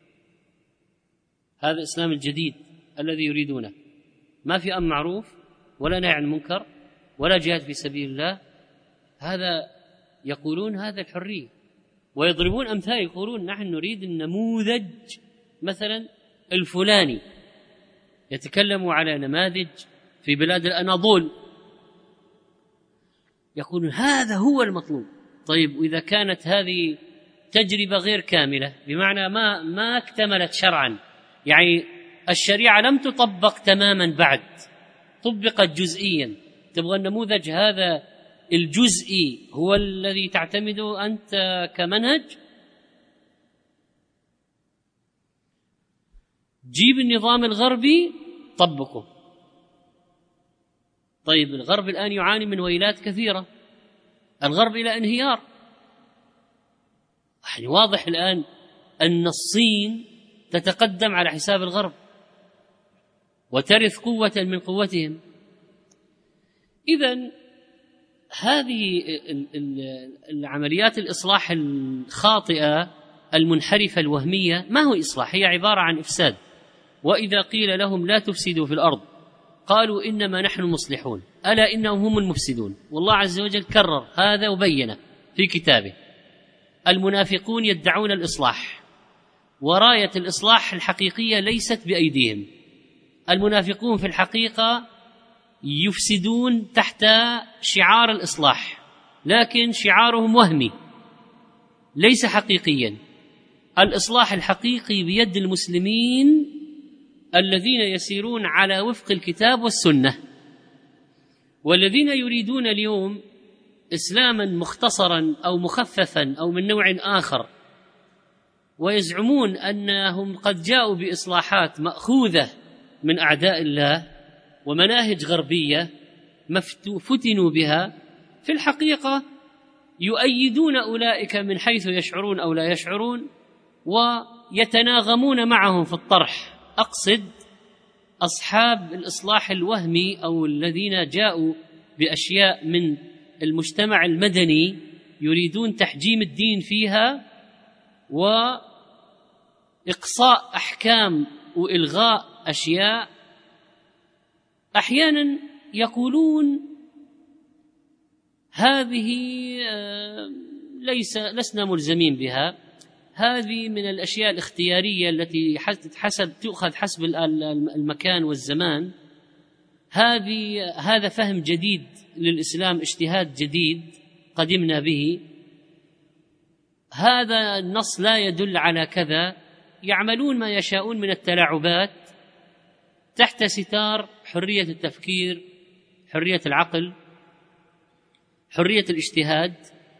هذا الإسلام الجديد الذي يريدونه، ما في أمر معروف ولا نهي عن المنكر ولا جهاد في سبيل الله. هذا يقولون هذا الحرية، ويضربون أمثال، يقولون نحن نريد النموذج مثلا الفلاني. يتكلموا على نماذج في بلاد الأناضول، يقولون هذا هو المطلوب. طيب وإذا كانت هذه تجربة غير كاملة، بمعنى ما اكتملت شرعا، يعني الشريعة لم تطبق تماما بعد، طبقت جزئيا، تبغى النموذج هذا الجزئي هو الذي تعتمده أنت كمنهج؟ جيب النظام الغربي طبقه. طيب الغرب الآن يعاني من ويلات كثيرة، الغرب إلى انهيار. يعني واضح الآن أن الصين تتقدم على حساب الغرب وترث قوة من قوتهم. إذن هذه العمليات الإصلاح الخاطئة المنحرفة الوهمية ما هو إصلاح، هي عبارة عن إفساد. وإذا قيل لهم لا تفسدوا في الأرض قالوا إنما نحن المصلحون ألا إنهم هم المفسدون. والله عز وجل كرر هذا وبينه في كتابه. المنافقون يدعون الإصلاح، وراية الإصلاح الحقيقية ليست بأيديهم. المنافقون في الحقيقة يفسدون تحت شعار الإصلاح، لكن شعارهم وهمي ليس حقيقيا. الإصلاح الحقيقي بيد المسلمين الذين يسيرون على وفق الكتاب والسنة. والذين يريدون اليوم إسلاما مختصرا أو مخففا أو من نوع آخر، ويزعمون أنهم قد جاءوا بإصلاحات مأخوذة من أعداء الله ومناهج غربية فتنوا بها، في الحقيقة يؤيدون أولئك من حيث يشعرون أو لا يشعرون، ويتناغمون معهم في الطرح. أقصد أصحاب الإصلاح الوهمي أو الذين جاءوا بأشياء من المجتمع المدني يريدون تحجيم الدين فيها وإقصاء أحكام وإلغاء أشياء. أحيانا يقولون هذه لسنا ملزمين بها، هذه من الأشياء الاختيارية التي تؤخذ حسب المكان والزمان. هذا فهم جديد للإسلام، اجتهاد جديد قدمنا به، هذا النص لا يدل على كذا. يعملون ما يشاءون من التلاعبات تحت ستار حرية التفكير، حرية العقل، حرية الاجتهاد،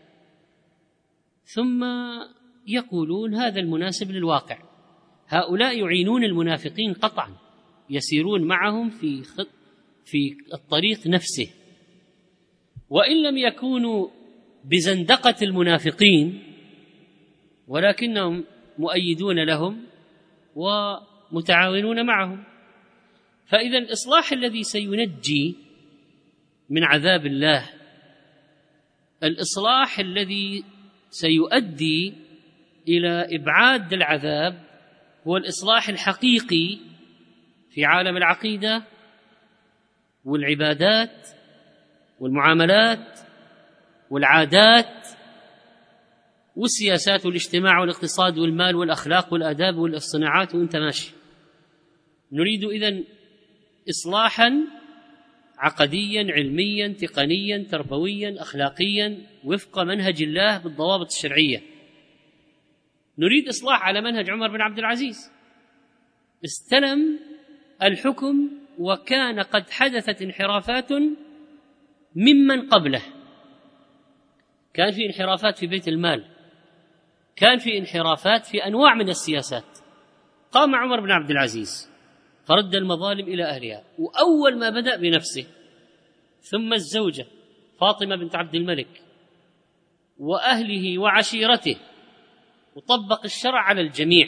ثم يقولون هذا المناسب للواقع. هؤلاء يعينون المنافقين قطعا، يسيرون معهم في الطريق نفسه، وإن لم يكونوا بزندقة المنافقين ولكنهم مؤيدون لهم ومتعاونون معهم. فإذا الإصلاح الذي سينجي من عذاب الله، الإصلاح الذي سيؤدي إلى إبعاد العذاب، هو الإصلاح الحقيقي في عالم العقيدة والعبادات والمعاملات والعادات والسياسات والاجتماع والاقتصاد والمال والأخلاق والآداب والصناعات، وانت ماشي. نريد إذن إصلاحا عقديا علميا تقنيا تربويا أخلاقيا وفق منهج الله بالضوابط الشرعية. نريد إصلاح على منهج عمر بن عبد العزيز، استلم الحكم وكان قد حدثت انحرافات ممن قبله. كان في انحرافات في بيت المال، كان في انحرافات في أنواع من السياسات. قام عمر بن عبد العزيز فرد المظالم إلى أهلها، وأول ما بدأ بنفسه، ثم الزوجة فاطمة بنت عبد الملك وأهله وعشيرته، وطبق الشرع على الجميع،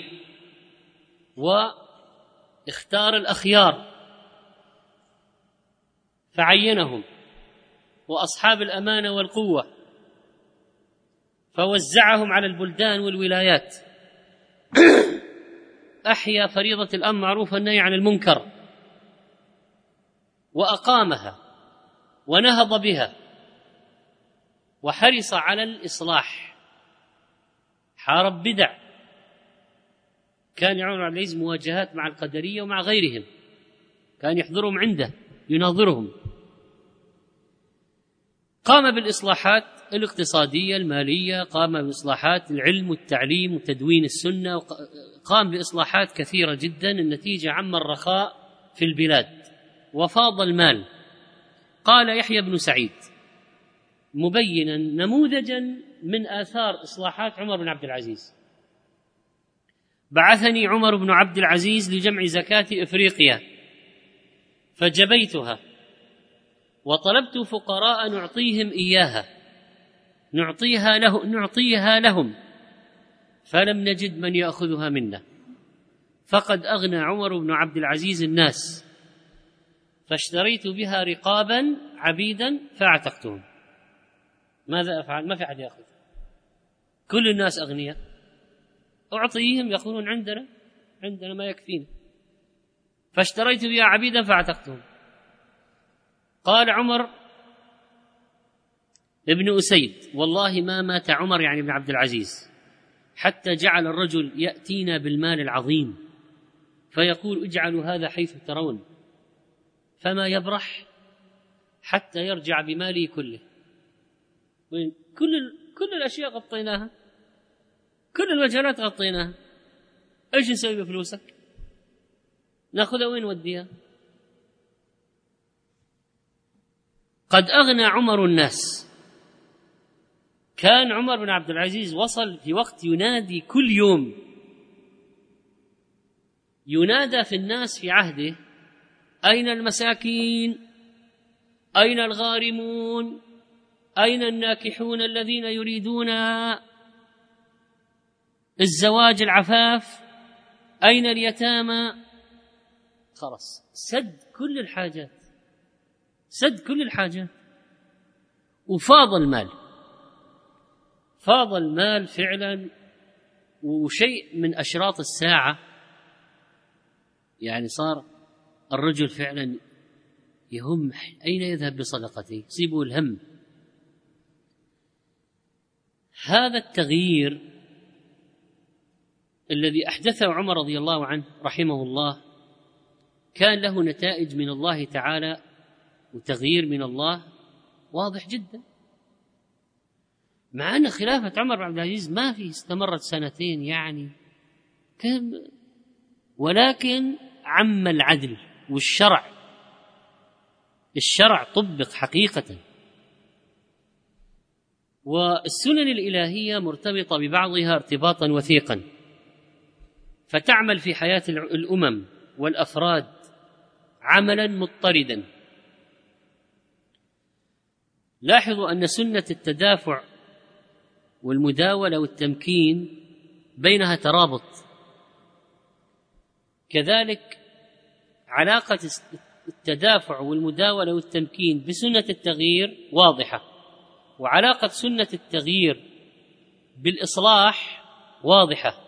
واختار الأخيار فعينهم، وأصحاب الأمانة والقوة فوزعهم على البلدان والولايات. أحيا فريضة الأمر معروف والنهي عن المنكر وأقامها ونهض بها، وحرص على الإصلاح، حارب بدع. كان عمر بن عبد العزيز مواجهات مع القدرية ومع غيرهم، كان يحضرهم عنده يناظرهم. قام بالإصلاحات الاقتصادية المالية، قام بإصلاحات العلم والتعليم وتدوين السنة، قام بإصلاحات كثيرة جدا. النتيجة عم الرخاء في البلاد وفاض المال. قال يحيى بن سعيد مبينا نموذجا من آثار إصلاحات عمر بن عبد العزيز: بعثني عمر بن عبد العزيز لجمع زكاة إفريقيا، فجبيتها وطلبت فقراء نعطيهم إياها، نعطيها لهم، فلم نجد من يأخذها منا، فقد أغنى عمر بن عبد العزيز الناس، فاشتريت بها رقابا عبيدا فاعتقتهم. ماذا أفعل؟ ما في أحد يأخذ، كل الناس أغنياء، أعطيهم يقولون عندنا ما يكفينا، فاشتريت بها عبيدا فاعتقتهم. قال عمر ابن أسيد: والله ما مات عمر، يعني ابن عبد العزيز، حتى جعل الرجل يأتينا بالمال العظيم فيقول: اجعلوا هذا حيث ترون، فما يبرح حتى يرجع بماله كله. كل الأشياء غطيناها، كل المجالات غطيناها، ايش نسوي بفلوسك؟ ناخذها وين نوديها؟ قد أغنى عمر الناس. كان عمر بن عبد العزيز وصل في وقت ينادي كل يوم، ينادى في الناس في عهده: أين المساكين؟ أين الغارمون؟ أين الناكحون الذين يريدون الزواج العفاف؟ أين اليتامى؟ خلاص، سد كل الحاجات، وفاض المال فعلا. وشيء من أشراط الساعة، يعني صار الرجل فعلا يهم أين يذهب بصدقته، يصيبه الهم. هذا التغيير الذي أحدثه عمر رضي الله عنه رحمه الله كان له نتائج من الله تعالى وتغيير من الله واضح جدا، مع أن خلافة عمر بن عبد العزيز ما في استمرت سنتين يعني ولكن عم العدل الشرع طبق حقيقة. والسنن الإلهية مرتبطة ببعضها ارتباطا وثيقا، فتعمل في حياة الأمم والأفراد عملا مضطردا. لاحظوا أن سنة التدافع والمداولة والتمكين بينها ترابط، كذلك علاقة التدافع والمداولة والتمكين بسنة التغيير واضحة، وعلاقة سنة التغيير بالإصلاح واضحة.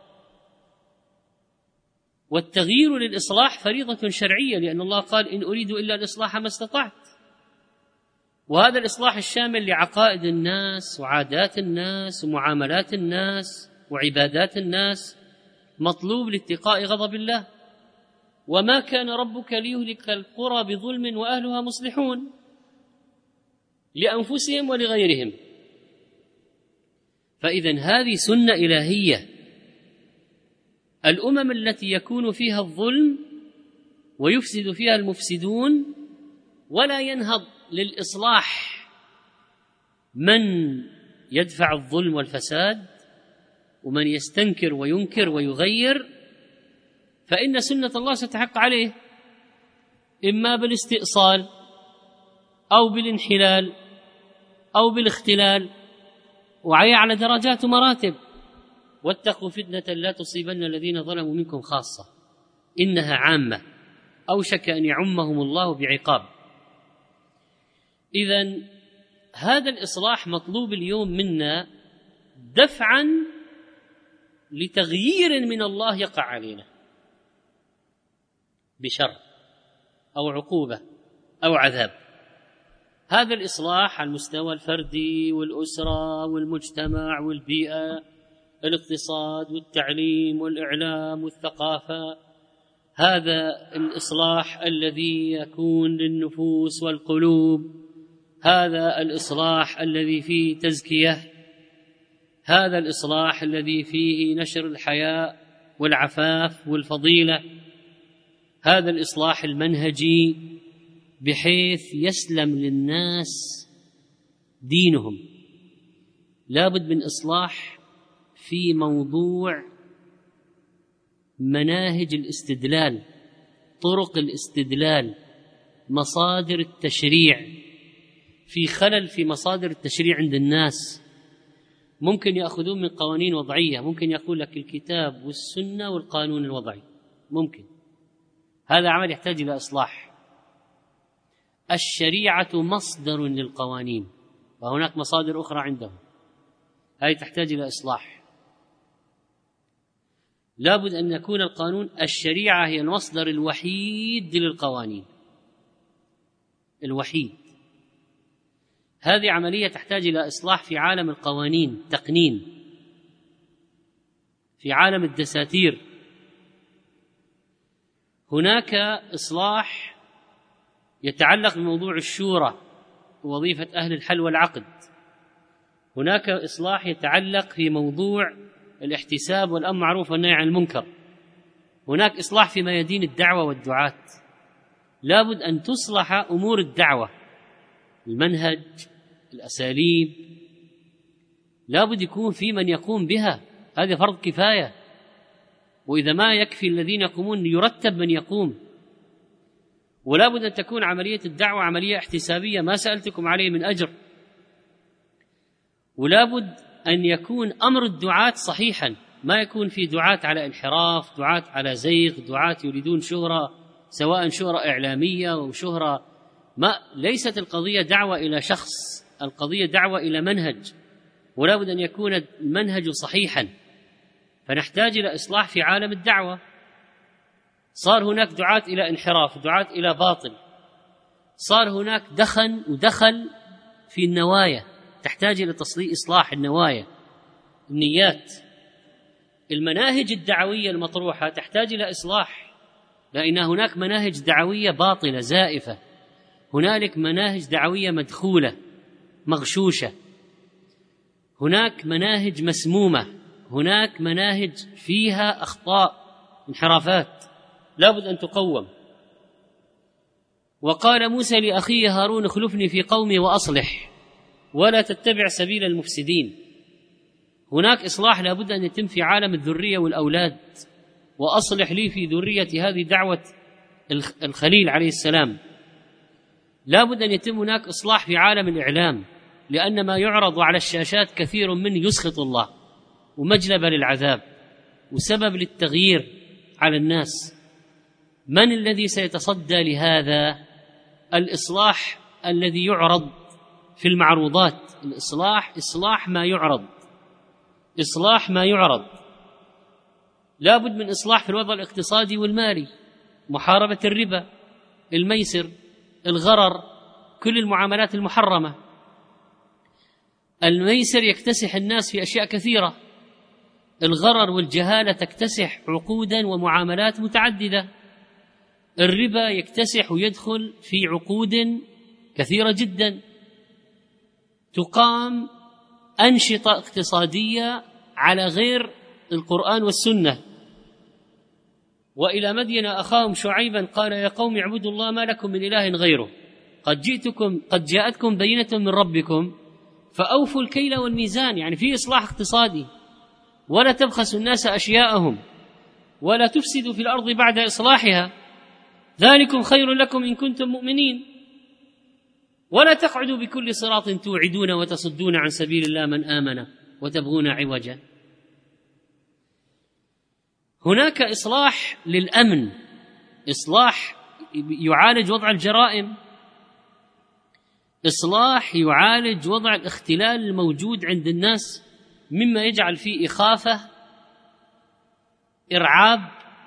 والتغيير للإصلاح فريضة شرعية، لأن الله قال إن أريد إلا الإصلاح ما استطعت، وهذا الإصلاح الشامل لعقائد الناس وعادات الناس ومعاملات الناس وعبادات الناس مطلوب لاتقاء غضب الله. وما كان ربك ليهلك القرى بظلم وأهلها مصلحون لأنفسهم ولغيرهم. فإذن هذه سنة إلهية. الأمم التي يكون فيها الظلم ويفسد فيها المفسدون ولا ينهض للإصلاح من يدفع الظلم والفساد ومن يستنكر وينكر ويغير، فإن سنة الله ستحق عليه إما بالاستئصال أو بالانحلال أو بالاختلال، وهي على درجات ومراتب. واتقوا فتنة لا تصيبن الذين ظلموا منكم خاصة، إنها عامة أوشك أن يعمهم الله بعقاب. إذن هذا الإصلاح مطلوب اليوم منا دفعا لتغيير من الله يقع علينا بشر أو عقوبة أو عذاب. هذا الإصلاح على المستوى الفردي والأسرة والمجتمع والبيئة، الاقتصاد والتعليم والإعلام والثقافة. هذا الإصلاح الذي يكون للنفوس والقلوب، هذا الإصلاح الذي فيه تزكية، هذا الإصلاح الذي فيه نشر الحياء والعفاف والفضيلة، هذا الإصلاح المنهجي بحيث يسلم للناس دينهم. لابد من إصلاح في موضوع مناهج الاستدلال، طرق الاستدلال، مصادر التشريع. في خلل في مصادر التشريع عند الناس، ممكن يأخذون من قوانين وضعية، ممكن يقول لك الكتاب والسنة والقانون الوضعي، ممكن هذا عمل يحتاج إلى إصلاح. الشريعة مصدر للقوانين وهناك مصادر أخرى عندهم، هذه تحتاج إلى إصلاح. لابد أن يكون القانون، الشريعة هي المصدر الوحيد للقوانين، الوحيد. هذه عملية تحتاج إلى إصلاح في عالم القوانين، تقنين، في عالم الدساتير. هناك إصلاح يتعلق بموضوع الشورى ووظيفة أهل الحل والعقد، هناك إصلاح يتعلق في موضوع الاحتساب والأمر معروف والنهي عن المنكر، هناك إصلاح في ميادين الدعوة والدعاة. لابد أن تصلح أمور الدعوة، المنهج، الأساليب، لابد يكون في من يقوم بها، هذا فرض كفاية. وإذا ما يكفي الذين يقومون يرتب من يقوم. ولابد أن تكون عملية الدعوة عملية احتسابية، ما سألتكم عليه من أجر. ولابد أن يكون أمر الدعاة صحيحا، ما يكون في دعاة على انحراف، دعاة على زيغ، دعاة يريدون شهرة، سواء شهرة إعلامية أو شهرة ما. ليست القضية دعوة إلى شخص، القضية دعوة إلى منهج، ولابد أن يكون المنهج صحيحا. فنحتاج إلى إصلاح في عالم الدعوة. صار هناك دعاة إلى انحراف، دعاة إلى باطل، صار هناك دخل في النوايا، تحتاج إلى إصلاح النوايا، النيات. المناهج الدعوية المطروحة تحتاج إلى إصلاح، لأن هناك مناهج دعوية باطلة زائفة، هنالك مناهج دعوية مدخولة مغشوشة، هناك مناهج مسمومة، هناك مناهج فيها أخطاء انحرافات لابد أن تقوم. وقال موسى لأخيه هارون اخلفني في قومي وأصلح ولا تتبع سبيل المفسدين. هناك إصلاح لابد أن يتم في عالم الذرية والأولاد، وأصلح لي في ذريتي، هذه دعوة الخليل عليه السلام. لابد أن يتم هناك إصلاح في عالم الإعلام، لأن ما يعرض على الشاشات كثير منه يسخط الله ومجلب للعذاب وسبب للتغيير على الناس. من الذي سيتصدى لهذا الإصلاح الذي يعرض في المعروضات؟ إصلاح ما يعرض، إصلاح ما يعرض. لابد من إصلاح في الوضع الاقتصادي والمالي، محاربة الربا، الميسر، الغرر، كل المعاملات المحرمة. الميسر يكتسح الناس في أشياء كثيرة، الغرر والجهالة تكتسح عقودا ومعاملات متعددة، الربا يكتسح ويدخل في عقود كثيرة جدا. تقام أنشطة اقتصادية على غير القرآن والسنة. وإلى مدين أخاهم شعيبا قال يا قوم اعبدوا الله ما لكم من إله غيره قد جاءتكم بينة من ربكم فأوفوا الكيل والميزان. يعني في إصلاح اقتصادي، ولا تبخسوا الناس أشياءهم ولا تفسدوا في الأرض بعد إصلاحها، ذلكم خير لكم إن كنتم مؤمنين. ولا تقعدوا بكل صراط توعدون وتصدون عن سبيل الله من آمن وتبغون عوجا. هناك إصلاح للأمن، إصلاح يعالج وضع الجرائم، إصلاح يعالج وضع الاختلال الموجود عند الناس مما يجعل فيه إخافة، إرعاب،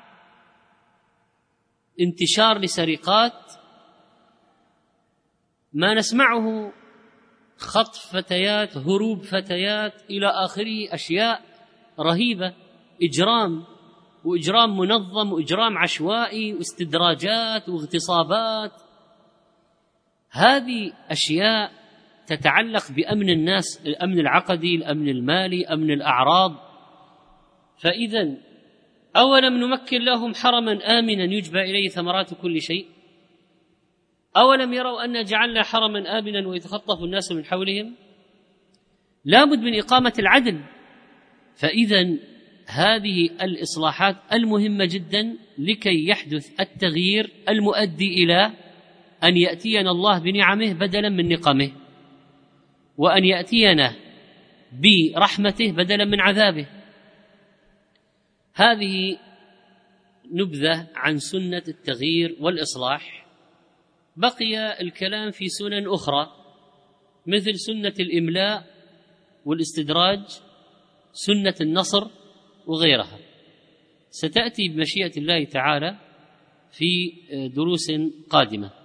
انتشار لسرقات، ما نسمعه، خطف فتيات، هروب فتيات إلى آخره، أشياء رهيبة، وإجرام منظم وإجرام عشوائي واستدراجات واغتصابات. هذه أشياء تتعلق بأمن الناس، الأمن العقدي، الأمن المالي، أمن الأعراض. فإذا أولم نمكن لهم حرما آمنا يجبى إليه ثمرات كل شيء أولم يروا أن جعلنا حرما آمنا ويتخطف الناس من حولهم. لابد من إقامة العدل. فإذا هذه الإصلاحات المهمة جدا لكي يحدث التغيير المؤدي إلى أن يأتينا الله بنعمه بدلا من نقمه، وأن يأتينا برحمته بدلا من عذابه. هذه نبذة عن سنة التغيير والإصلاح. بقي الكلام في سنن أخرى مثل سنة الإملاء والاستدراج، سنة النصر وغيرها، ستأتي بمشيئة الله تعالى في دروس قادمة.